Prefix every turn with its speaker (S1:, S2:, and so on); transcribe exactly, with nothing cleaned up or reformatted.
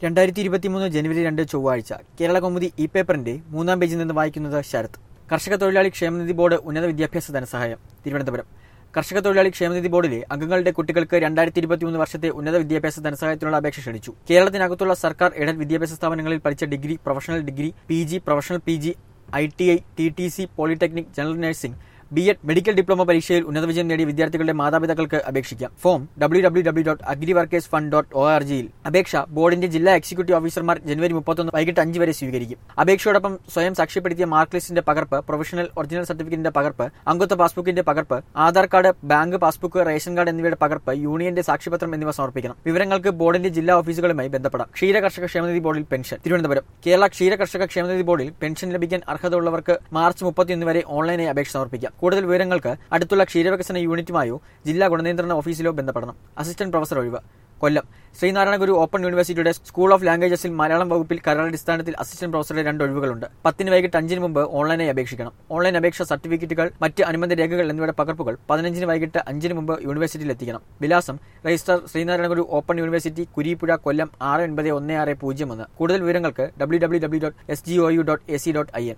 S1: രണ്ടായിരത്തി ഇരുപത്തിമൂന്ന് ജനുവരി രണ്ട് ചൊവ്വാഴ്ച കേരള കൗമുദി ഇ പേപ്പറിന്റെ മൂന്നാം പേജിൽ നിന്ന് വായിക്കുന്നത് ശരത്. കർഷക തൊഴിലാളി ക്ഷേമനിധി ബോർഡ് ഉന്നത വിദ്യാഭ്യാസ ധനസഹായം. തിരുവനന്തപുരം. കർഷക തൊഴിലാളി ക്ഷേമനിധി ബോർഡിലെ അംഗങ്ങളുടെ കുട്ടികൾക്ക് രണ്ടായിരത്തി ഇരുപത്തിമൂന്ന് വർഷത്തെ ഉന്നത വിദ്യാഭ്യാസ ധനസഹായത്തിനുള്ള അപേക്ഷ ക്ഷണിച്ചു. കേരളത്തിനകത്തുള്ള സർക്കാർ എയ്ഡഡ് വിദ്യാഭ്യാസ സ്ഥാപനങ്ങളിൽ പഠിച്ച degree, professional degree, P G, professional P G, I T I, T T C, polytechnic, general nursing, B Ed, medical diploma പരീക്ഷയിൽ ഉന്നത വിജയം നേടിയ വിദ്യാർത്ഥികളുടെ മാതാപിതാക്കൾക്ക് അപേക്ഷിക്കാം. Form W W W dot agri workers fund dot O R ജിയിൽ. അപേക്ഷ ബോർഡിന്റെ ജില്ലാ എക്സിക്യൂട്ടീവ് ഓഫീസർമാർ ജനുവരി മുപ്പത്തൊന്ന് വൈകിട്ട് അഞ്ച് വരെ സ്വീകരിക്കും. അപേക്ഷയോടൊപ്പം സ്വയം സാക്ഷ്യപ്പെടുത്തിയ മാർക്ക് ലിസ്റ്റിന്റെ പകർപ്പ്, പ്രൊഫഷണൽ ഒറിജിനൽ സർട്ടിഫിക്കറ്റിന്റെ പകർപ്പ്, അംഗത്വ പാസ്ബുക്കിന്റെ പകർപ്പ്, Aadhaar card, bank passbook, ration card എന്നിവയുടെ പകർപ്പ്, യൂണിയന്റെ സാക്ഷ്യപത്രം എന്നിവ സമർപ്പിക്കണം. വിവരങ്ങൾക്ക് ബോർഡിന്റെ ജില്ലാ ഓഫീസുകളുമായി ബന്ധപ്പെടാം. ക്ഷീര കർഷക ക്ഷേമനിധി ബോർഡിൽ പെൻഷൻ. തിരുവനന്തപുരം. കേരള ക്ഷീര കർഷക ക്ഷേമനിധി ബോർഡിൽ പെൻഷൻ ലഭിക്കാൻ അർഹതയുള്ളവർക്ക് മാർച്ച് മുപ്പത്തിയൊന്ന് വരെ ഓൺലൈനായി അപേക്ഷ സമർപ്പിക്കാം. കൂടുതൽ വിവരങ്ങൾക്ക് അടുത്തുള്ള ക്ഷീരവികസന യൂണിറ്റുമായോ ജില്ലാ ഗുണനിയന്ത്രണ ഓഫീസിലോ ബന്ധപ്പെടണം. അസിസ്റ്റന്റ് പ്രൊഫസർ ഒഴിവ്. കൊല്ലം. ശ്രീനാരായണ ഗുരു ഓപ്പൺ യൂണിവേഴ്സിറ്റിയുടെ സ്കൂൾ ഓഫ് ലാംഗ്വേജസിൽ മലയാളം വകുപ്പിൽ കരാറടിസ്ഥാനത്തിൽ അസിസ്റ്റന്റ് പ്രൊഫസറുടെ രണ്ട് ഒഴിവുകളുണ്ട്. പത്തിന് വൈകിട്ട് അഞ്ചിന് മുമ്പ് ഓൺലൈനായി അപേക്ഷിക്കണം. ഓൺലൈൻ അപേക്ഷ, സർട്ടിഫിക്കറ്റുകൾ, മറ്റ് അനുബന്ധ രേഖകൾ എന്നിവയുടെ പകർപ്പുകൾ പതിനഞ്ചിന് വൈകിട്ട് അഞ്ചിന് മുമ്പ് യൂണിവേഴ്സിറ്റിയിൽ എത്തിക്കണം. വിലാസം: registrar, Sreenarayana Guru open university, Kureepuzha, Kollam ആറ് ഒൻപത് ഒന്ന് ആറ് പൂജ്യം ഒന്ന്. കൂടുതൽ വിവരങ്ങൾക്ക് W W W dot S G O U dot A C dot I N.